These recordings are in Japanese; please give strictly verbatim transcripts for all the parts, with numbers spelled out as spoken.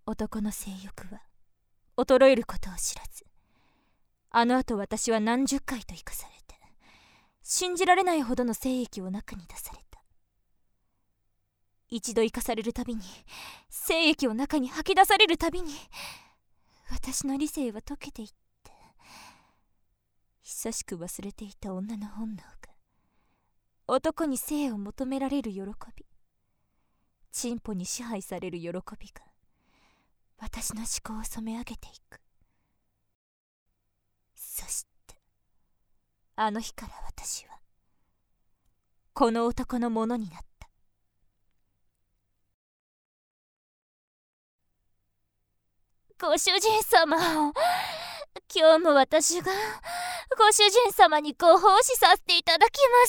男の性欲は衰えることを知らず、あの後私は何十回と生かされて、信じられないほどの精液を中に出された。一度生かされるたびに、精液を中に吐き出されるたびに、私の理性は溶けていって、久しく忘れていた女の本能が男に性を求められる喜び、チンポに支配される喜びが私の思考を染め上げていく。そしてあの日から私はこの男のものになった。ご主人様、今日も私がご主人様にご奉仕させていただきます。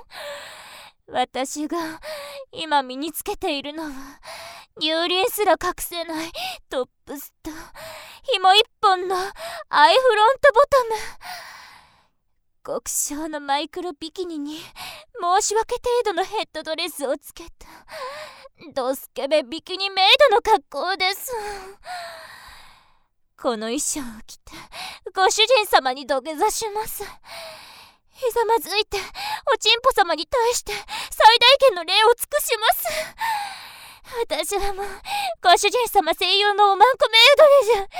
私が今身につけているのは乳輪すら隠せないトップスと紐一本のアイフロントボトム、極小のマイクロビキニに申し訳程度のヘッドドレスをつけたドスケベビキニメイドの格好です。この衣装を着てご主人様に土下座します。ひざまずいておちんぽ様に対して最大限の礼を尽くします。私はもうご主人様専用のおまんこメイドです。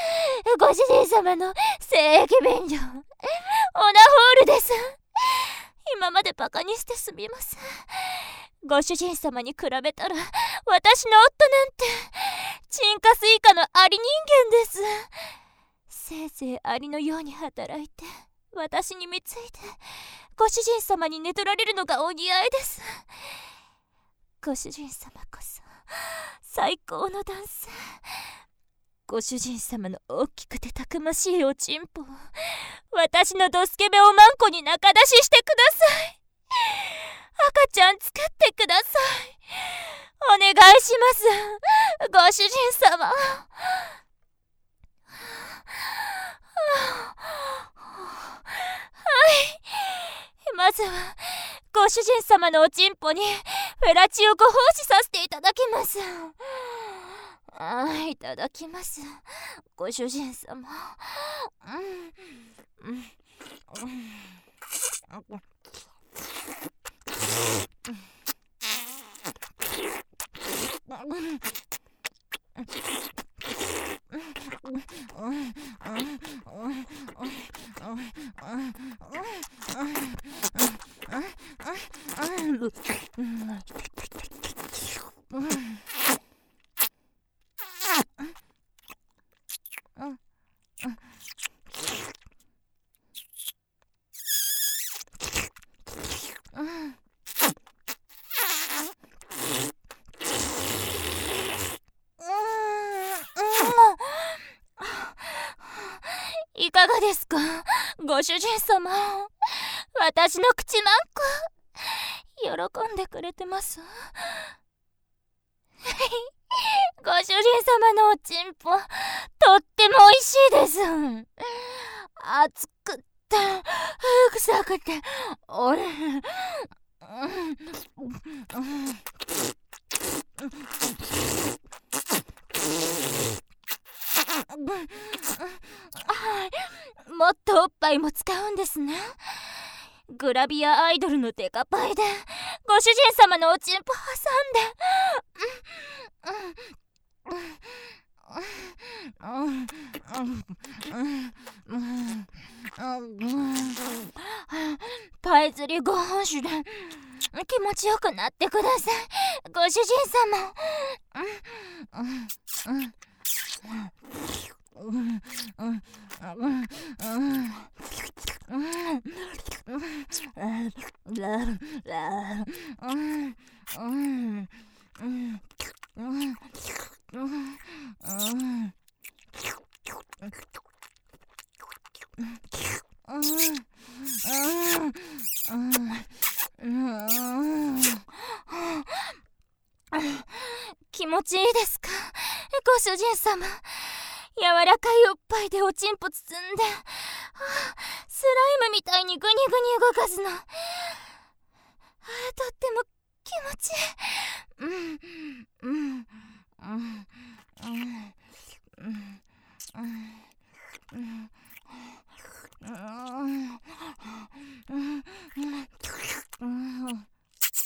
ご主人様の性液便所オナホールです。今までバカにしてすみません。ご主人様に比べたら私の夫なんてチンカス以下のアリ人間です。せいぜいアリのように働いて私に貢いでご主人様に寝取られるのがお似合いです。ご主人様こそ最高の男性。ご主人様の大きくてたくましいおちんぽを私のドスケベおまんこに仲出ししてください。赤ちゃん作ってください。お願いします、ご主人様。はい、まずはご主人様のおちんぽにフェラチオご奉仕させていただきます。ああ、いただきます、ご主人様。うんうんうんいかがですか、ご主人様。私の口まんこ喜んでくれてます。ご主人様のおちんぽとっても美味しいです。熱くって臭くておいもっとおっぱいも使うんですね。グラビアアイドルのデカパイでご主人様のおちんぽ挟んでパイ釣りご奉仕で気持ちよくなってください、ご主人様。気持ちいいですか、ご主人様。柔らかいおっぱいでおちんぽ包んで、スライムみたいにグニグニ動かすの、とっても気持ちいい。うんうんうんうん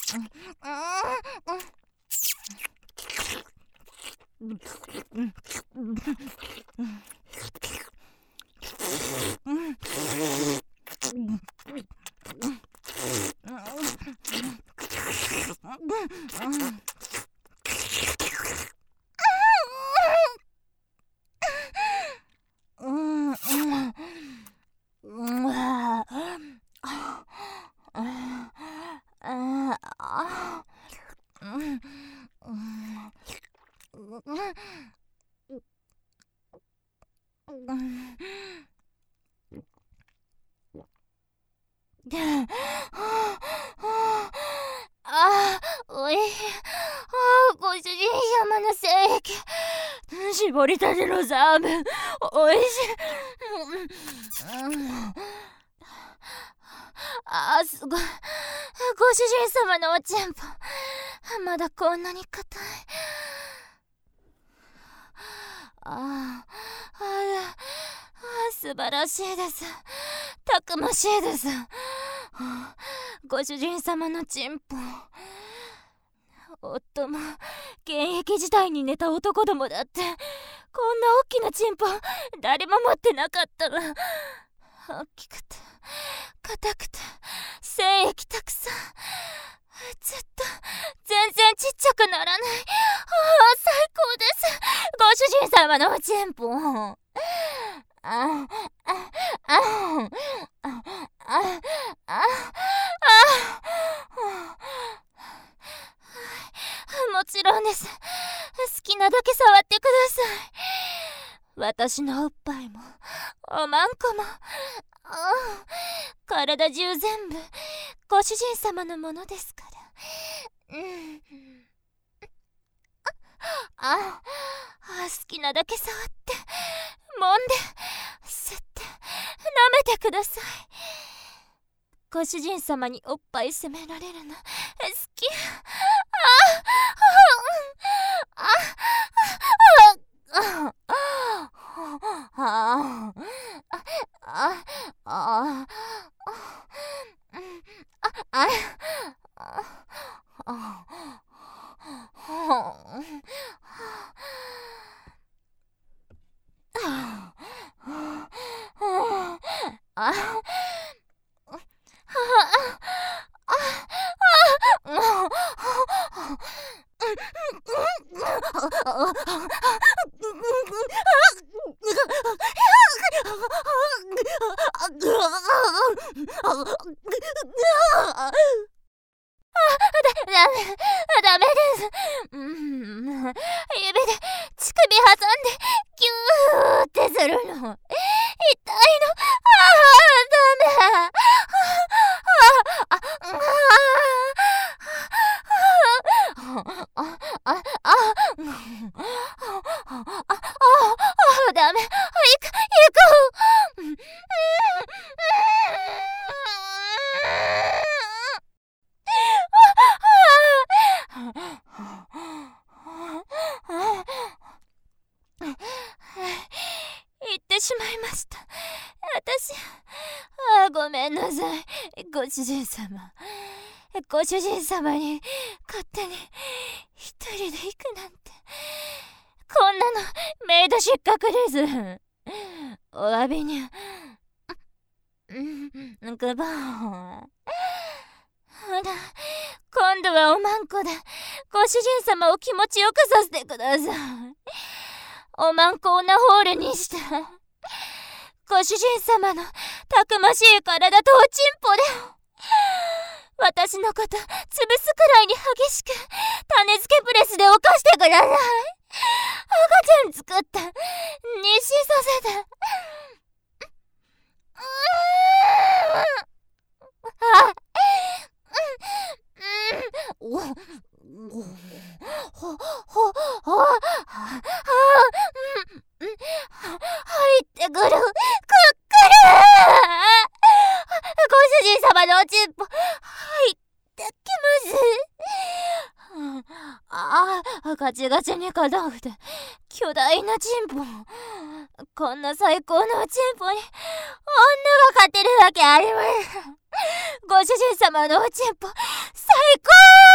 あー、おいしい。あー、ご主人様の精液。絞りたてのザーメン。おいしい。あー、すごい。ご主人様のおちんぽ。まだこんなに硬い。あー、あー、あー、素晴らしいです。たくましいです。ご主人様のチンポ。夫も現役時代に寝た男どもだってこんな大きなチンポ誰も持ってなかったわ。大きくて硬くて精液たくさん。ずっと全然ちっちゃくならない。ああ、最高です。ご主人様のおチンポ。あああああああもちろんです。好きなだけ触ってください。私のおっぱいもおまんこも、体中全部ご主人様のものですから。うん。ああ、好きなだけ触って揉んで吸って舐めてください。ご主人様におっぱい責められるの好き。ダメ、ダメです。うん、指で乳首挟んでギューってするの。痛いの。ああ、ダメ。ああ、ああ、ああ、ああ、ダメ。行く、行く。言ってしまいました。私、あ、ごめんなさい。ご主人様。ご主人様に勝手に一人で行くなんて。こんなのメイド失格です。お詫びに。うん、グボー。ほら、今度はおまんこでご主人様を気持ちよくさせてください。おまんこをナホールにしてご主人様のたくましい体とおちんぽで私のこと潰すくらいに激しく種付けプレスで犯してください。赤ちゃん作って妊娠させて。あ、うん、うん、お、お、ほ、ほ、ほ、は、は、うん、入ってくる、くっくる。ご主人様のおちんぽ入ってきます。ああ、ガチガチに硬くて巨大なチンポ。こんな最高のおちんぽに女が勝てるわけありません。ご主人様のおちんぽ最高。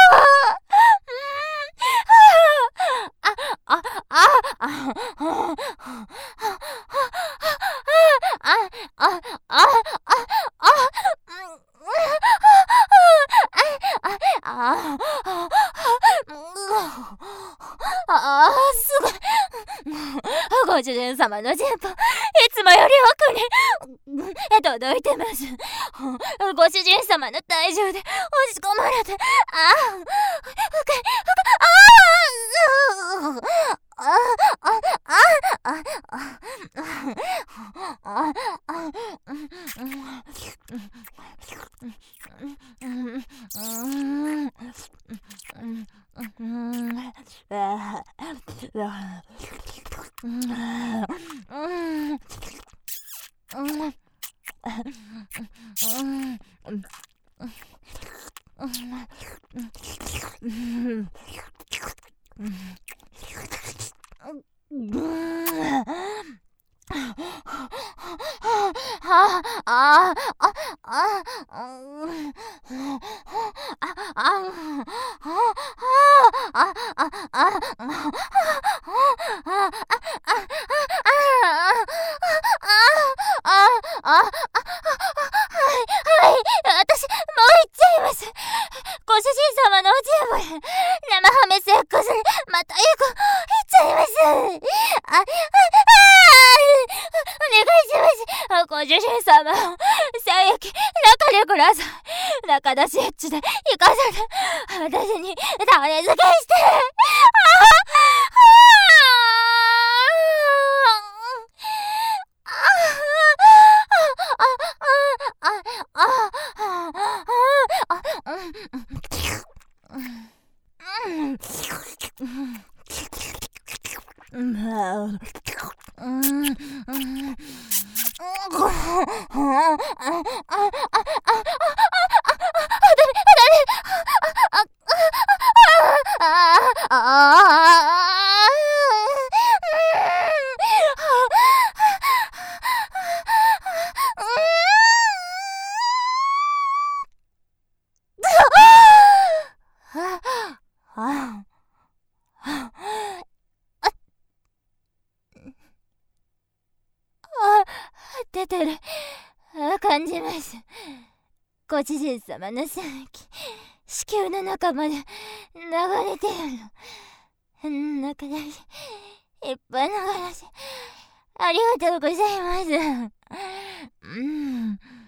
ああ、すごい。ご主人様のチンポ、いつもより奥に届いてます。ご主人様の体重で押し込まれて、ああ、深い、深い、ああ、ああ、ああ、ああ、ああ、ご主人様のおチンポで生ハメセックスにまたいい子いっちゃいます。あ、あ、あ、お願いします。ご主人様を精液中でください。中出しエッチで行かせて私に種付けして。出てる。感じます。ご主人様の精液、子宮の中まで流れてるの。中出し、いっぱい流し、ありがとうございます。うん。